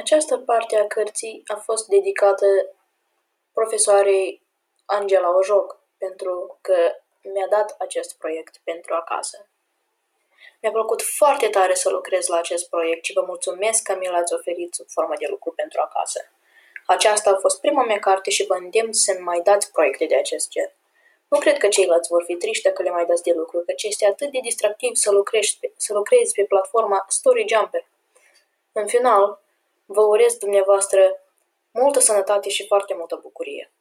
Această parte a cărții a fost dedicată profesoarei Angela Ojoc, pentru că mi-a dat acest proiect pentru acasă. Mi-a plăcut foarte tare să lucrez la acest proiect și vă mulțumesc că mi l-ați oferit sub formă de lucru pentru acasă. Aceasta a fost prima mea carte și vă îndemn să-mi mai dați proiecte de acest gen. Nu cred că ceilalți vor fi triști dacă le mai dați de lucru, căci este atât de distractiv să lucrezi pe platforma Story Jumper. În final, vă urez dumneavoastră multă sănătate și foarte multă bucurie.